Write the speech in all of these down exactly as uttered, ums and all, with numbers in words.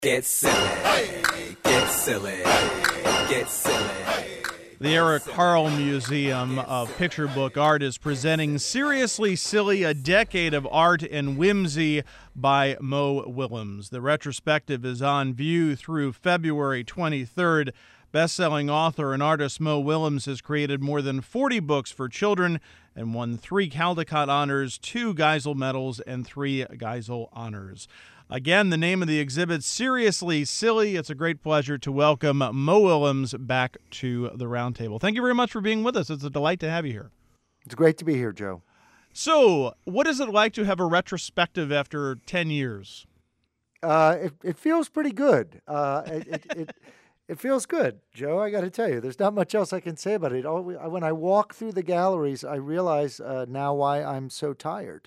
Get silly, get silly, get silly. The Eric Carle Museum of Picture Book Art is presenting Seriously Silly, A Decade of Art and Whimsy by Mo Willems. The retrospective is on view through February twenty-third. Best-selling author and artist Mo Willems has created more than forty books for children and won three Caldecott Honors, two Geisel Medals, and three Geisel Honors. Again, the name of the exhibit, Seriously Silly. It's a great pleasure to welcome Mo Willems back to the roundtable. Thank you very much for being with us. It's a delight to have you here. It's great to be here, Joe. So, what is it like to have a retrospective after ten years? Uh, it, it feels pretty good. Uh, it, it, it, it feels good, Joe, I got to tell you. There's not much else I can say about it. When I walk through the galleries, I realize uh, now why I'm so tired.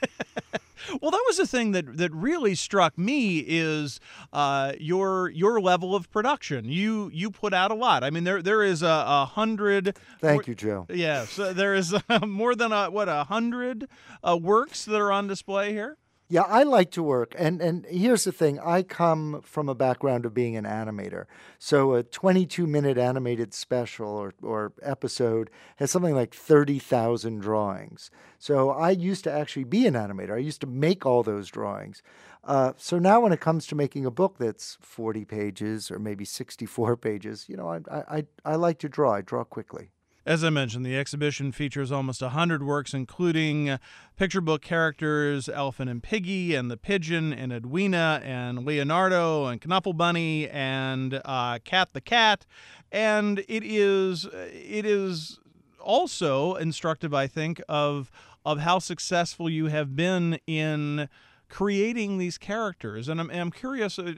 Well, that was the thing that, that really struck me is uh, your your level of production. You you put out a lot. I mean, there there is a, a hundred. Thank more, you, Joe. Yes, uh, there is uh, more than a, what a hundred uh, works that are on display here. Yeah, I like to work. And and here's the thing. I come from a background of being an animator. So a twenty-two minute animated special or, or episode has something like thirty thousand drawings. So I used to actually be an animator. I used to make all those drawings. Uh, so now when it comes to making a book that's forty pages or maybe sixty-four pages, you know, I, I, I like to draw. I draw quickly. As I mentioned, the exhibition features almost one hundred works, including picture book characters Elephant and Piggy, and the Pigeon, and Edwina, and Leonardo, and Knuffle Bunny, and uh, Cat the Cat. And it is it is also instructive, I think, of of how successful you have been in creating these characters. And I'm, and I'm curious uh,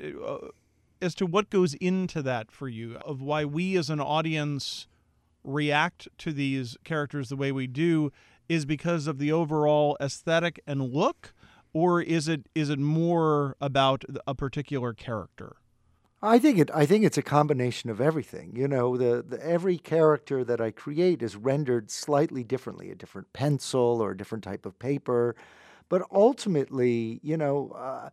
as to what goes into that for you, of why we as an audience react to these characters the way we do. Is because of the overall aesthetic and look, or is it is it more about a particular character? I think it. I think it's a combination of everything. You know, the, the every character that I create is rendered slightly differently, a different pencil or a different type of paper, but ultimately, you know. Uh,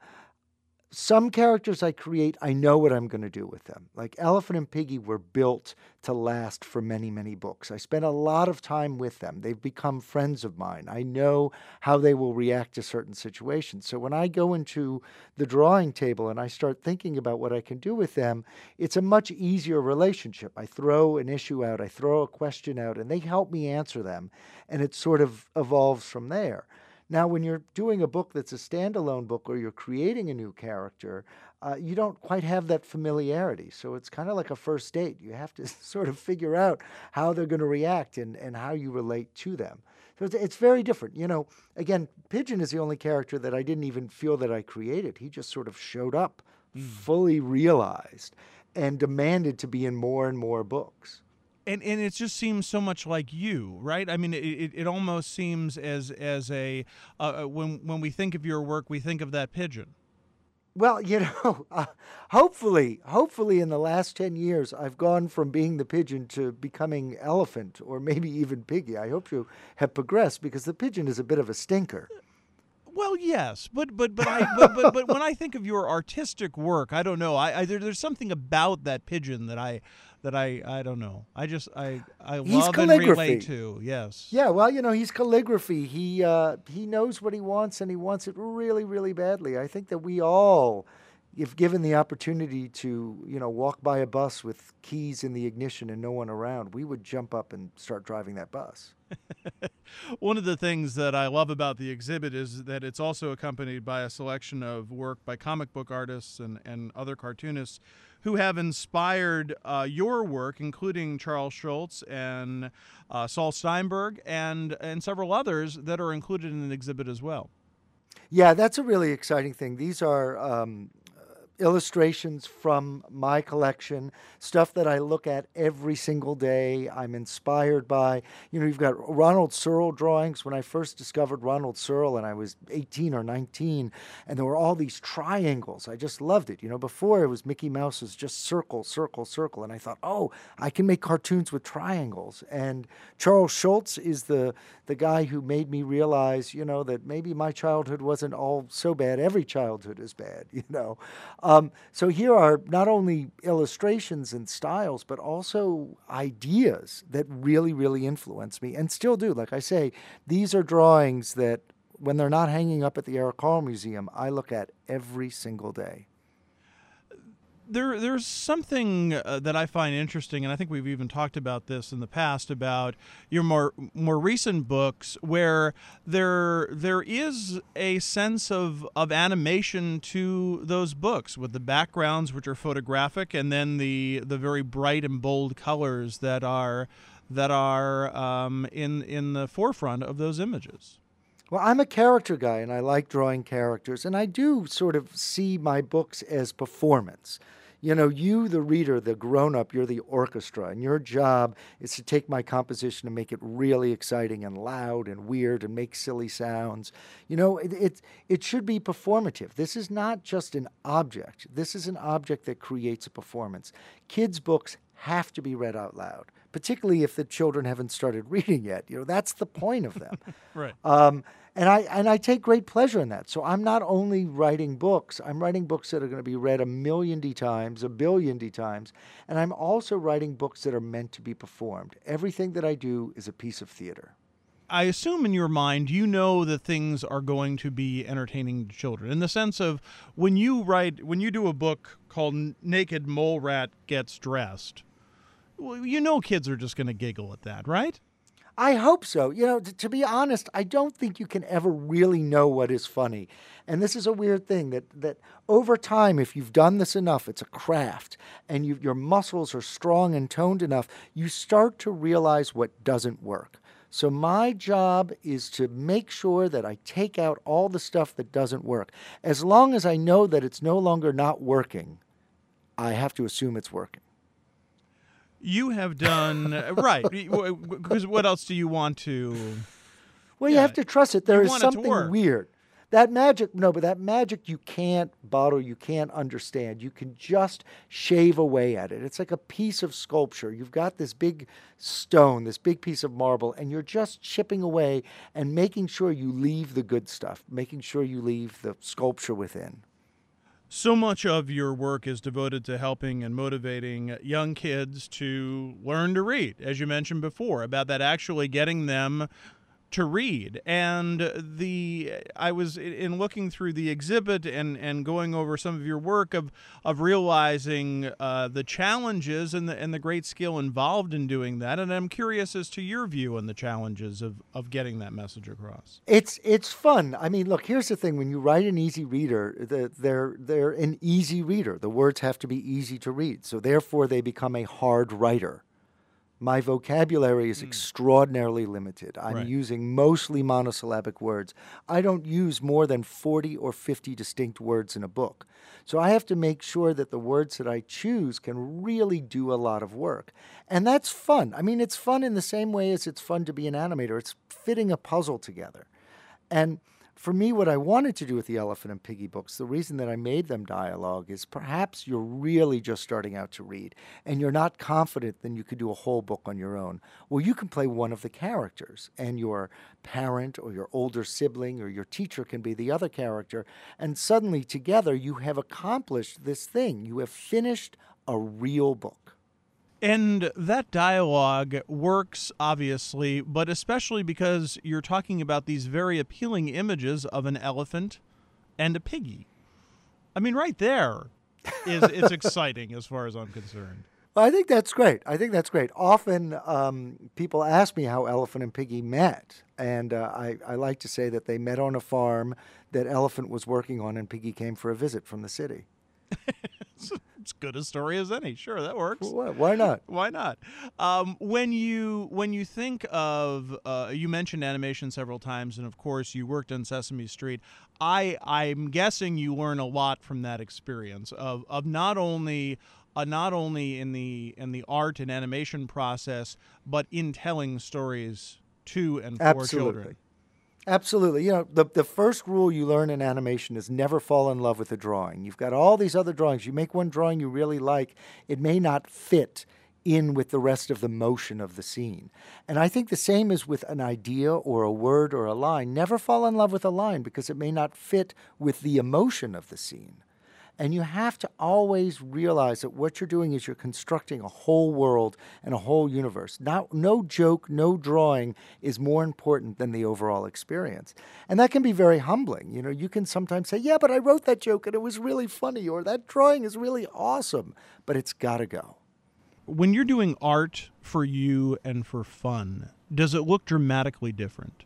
Some characters I create, I know what I'm going to do with them. Like Elephant and Piggy were built to last for many, many books. I spent a lot of time with them. They've become friends of mine. I know how they will react to certain situations. So when I go into the drawing table and I start thinking about what I can do with them, it's a much easier relationship. I throw an issue out, I throw a question out, and they help me answer them. And it sort of evolves from there. Now, when you're doing a book that's a standalone book or you're creating a new character, uh, you don't quite have that familiarity. So it's kind of like a first date. You have to sort of figure out how they're going to react and, and how you relate to them. So it's, it's very different. You know, again, Pigeon is the only character that I didn't even feel that I created. He just sort of showed up, mm. fully realized, and demanded to be in more and more books. And and it just seems so much like you, right? I mean, it it, it almost seems as as a uh, when when we think of your work, we think of that pigeon. Well, you know, uh, hopefully, hopefully, in the last ten years, I've gone from being the pigeon to becoming Elephant, or maybe even Piggy. I hope you have progressed, because the pigeon is a bit of a stinker. Well, yes, but but but I but, but but when I think of your artistic work, I don't know. I, I there, there's something about that pigeon that I that I I don't know. I just I I he's love and relate to. Yes. Yeah. Well, you know, he's calligraphy. He uh, he knows what he wants, and he wants it really, really badly. I think that we all, if given the opportunity to, you know, walk by a bus with keys in the ignition and no one around, we would jump up and start driving that bus. One of the things that I love about the exhibit is that it's also accompanied by a selection of work by comic book artists and, and other cartoonists who have inspired uh, your work, including Charles Schulz and uh, Saul Steinberg and, and several others that are included in the exhibit as well. Yeah, that's a really exciting thing. These are um, illustrations from my collection, stuff that I look at every single day. I'm inspired by, you know, you've got Ronald Searle drawings. When I first discovered Ronald Searle and I was eighteen or nineteen, and there were all these triangles. I just loved it. You know, before it was Mickey Mouse was just circle, circle, circle. And I thought, oh, I can make cartoons with triangles. And Charles Schulz is the, the guy who made me realize, you know, that maybe my childhood wasn't all so bad. Every childhood is bad, you know. Um, so here are not only illustrations and styles, but also ideas that really, really influence me and still do. Like I say, these are drawings that when they're not hanging up at the Eric Carle Museum, I look at every single day. There, there's something uh, that I find interesting, and I think we've even talked about this in the past about your more more recent books, where there there is a sense of of animation to those books, with the backgrounds which are photographic, and then the the very bright and bold colors that are that are um, in in the forefront of those images. Well, I'm a character guy, and I like drawing characters, and I do sort of see my books as performance. You know, you, the reader, the grown-up, you're the orchestra, and your job is to take my composition and make it really exciting and loud and weird and make silly sounds. You know, it, it, it should be performative. This is not just an object. This is an object that creates a performance. Kids' books have to be read out loud, particularly if the children haven't started reading yet. You know, that's the point of them. Right. Um, and I and I take great pleasure in that. So I'm not only writing books, I'm writing books that are going to be read a million D times, a billion D times, and I'm also writing books that are meant to be performed. Everything that I do is a piece of theater. I assume in your mind you know that things are going to be entertaining to children, in the sense of when you write, when you do a book called Naked Mole Rat Gets Dressed, well, you know kids are just going to giggle at that, right? I hope so. You know, t- to be honest, I don't think you can ever really know what is funny. And this is a weird thing that, that over time, if you've done this enough, it's a craft, and you, your muscles are strong and toned enough, you start to realize what doesn't work. So my job is to make sure that I take out all the stuff that doesn't work. As long as I know that it's no longer not working, I have to assume it's working. You have done right, because what else do you want to? Well, you Yeah, have to trust it. There you is want it to something work. weird. That magic, no, but that magic you can't bottle, you can't understand. You can just shave away at it. It's like a piece of sculpture. You've got this big stone, this big piece of marble, and you're just chipping away and making sure you leave the good stuff, making sure you leave the sculpture within. So much of your work is devoted to helping and motivating young kids to learn to read, as you mentioned before, about that actually getting them to read. And the I was in looking through the exhibit and, and going over some of your work of of realizing uh, the challenges and the and the great skill involved in doing that. And I'm curious as to your view on the challenges of, of getting that message across. It's it's fun. I mean, look, here's the thing. When you write an easy reader, the, they're, they're an easy reader. The words have to be easy to read. So therefore, they become a hard writer. My vocabulary is extraordinarily limited. I'm Right. using mostly monosyllabic words. I don't use more than forty or fifty distinct words in a book. So I have to make sure that the words that I choose can really do a lot of work. And that's fun. I mean, it's fun in the same way as it's fun to be an animator. It's fitting a puzzle together. And for me, what I wanted to do with the Elephant and Piggie books, the reason that I made them dialogue is perhaps you're really just starting out to read and you're not confident that you could do a whole book on your own. Well, you can play one of the characters, and your parent or your older sibling or your teacher can be the other character, and suddenly together you have accomplished this thing. You have finished a real book. And that dialogue works, obviously, but especially because you're talking about these very appealing images of an elephant and a piggy. I mean, right there is it's exciting as far as I'm concerned. Well, I think that's great. I think that's great. Often um, people ask me how Elephant and Piggie met, and uh, I, I like to say that they met on a farm that Elephant was working on, and Piggie came for a visit from the city. It's as good a story as any. Sure, that works. Why, why not? Why not? Um, when you when you think of uh, you mentioned animation several times, and of course you worked on Sesame Street. I I'm guessing you learn a lot from that experience of of not only uh, not only in the in the art and animation process, but in telling stories to and for Absolutely. children. Absolutely. You know, the, the first rule you learn in animation is never fall in love with a drawing. You've got all these other drawings. You make one drawing you really like, it may not fit in with the rest of the motion of the scene. And I think the same is with an idea or a word or a line. Never fall in love with a line because it may not fit with the emotion of the scene. And you have to always realize that what you're doing is you're constructing a whole world and a whole universe. Not, no joke, no drawing is more important than the overall experience. And that can be very humbling. You know, you can sometimes say, yeah, but I wrote that joke and it was really funny, or that drawing is really awesome, but it's got to go. When you're doing art for you and for fun, does it look dramatically different?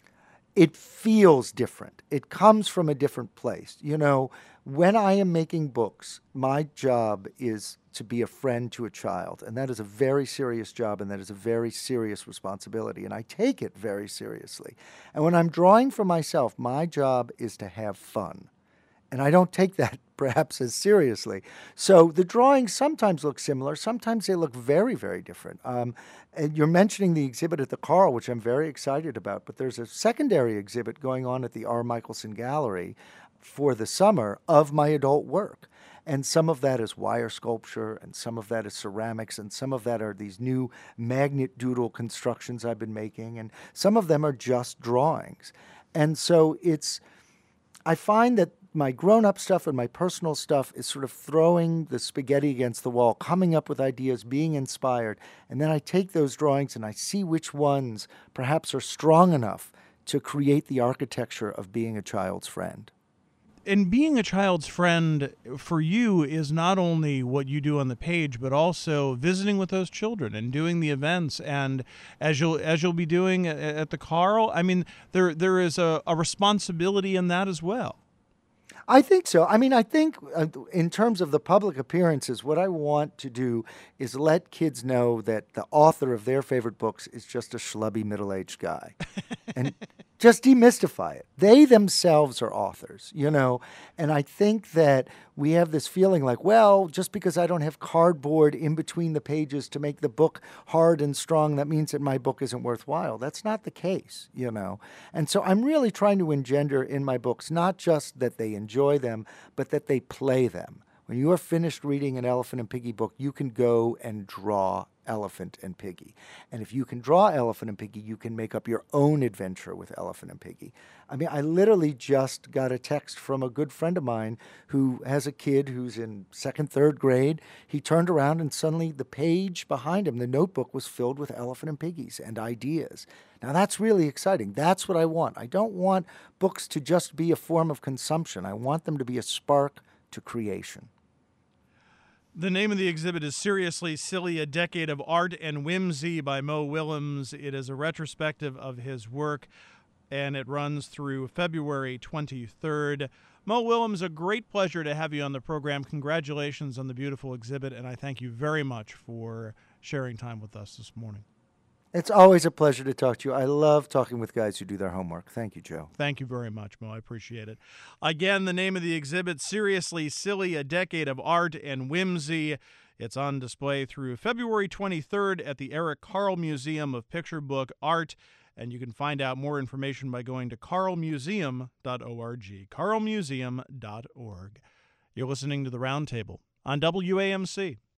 It feels different. It comes from a different place. You know, when I am making books, my job is to be a friend to a child. And that is a very serious job, and that is a very serious responsibility. And I take it very seriously. And when I'm drawing for myself, my job is to have fun. And I don't take that perhaps as seriously. So the drawings sometimes look similar. Sometimes they look very, very different. Um, and you're mentioning the exhibit at the Carl, which I'm very excited about. But there's a secondary exhibit going on at the R. Michelson Gallery for the summer of my adult work. And some of that is wire sculpture, and some of that is ceramics, and some of that are these new magnet doodle constructions I've been making. And some of them are just drawings. And so it's, I find that my grown-up stuff and my personal stuff is sort of throwing the spaghetti against the wall, coming up with ideas, being inspired. And then I take those drawings and I see which ones perhaps are strong enough to create the architecture of being a child's friend. And being a child's friend for you is not only what you do on the page, but also visiting with those children and doing the events. And as you'll as you'll be doing at the Carl, I mean, there there is a, a responsibility in that as well. I think so. I mean, I think uh, in terms of the public appearances, what I want to do is let kids know that the author of their favorite books is just a schlubby middle-aged guy. And just demystify it. They themselves are authors, you know, and I think that we have this feeling like, well, just because I don't have cardboard in between the pages to make the book hard and strong, that means that my book isn't worthwhile. That's not the case, you know. And so I'm really trying to engender in my books not just that they enjoy them, but that they play them. When you are finished reading an Elephant and Piggie book, you can go and draw Elephant and Piggie. And if you can draw Elephant and Piggie, you can make up your own adventure with Elephant and Piggie. I mean, I literally just got a text from a good friend of mine who has a kid who's in second, third grade. He turned around and suddenly the page behind him, the notebook, was filled with Elephant and Piggies and ideas. Now, that's really exciting. That's what I want. I don't want books to just be a form of consumption. I want them to be a spark to creation. The name of the exhibit is Seriously Silly, A Decade of Art and Whimsy by Mo Willems. It is a retrospective of his work, and it runs through February twenty-third. Mo Willems, a great pleasure to have you on the program. Congratulations on the beautiful exhibit, and I thank you very much for sharing time with us this morning. It's always a pleasure to talk to you. I love talking with guys who do their homework. Thank you, Joe. Thank you very much, Mo. I appreciate it. Again, the name of the exhibit, Seriously Silly, A Decade of Art and Whimsy. It's on display through February twenty-third at the Eric Carle Museum of Picture Book Art, and you can find out more information by going to carle museum dot org, carle museum dot org. You're listening to The Roundtable on W A M C.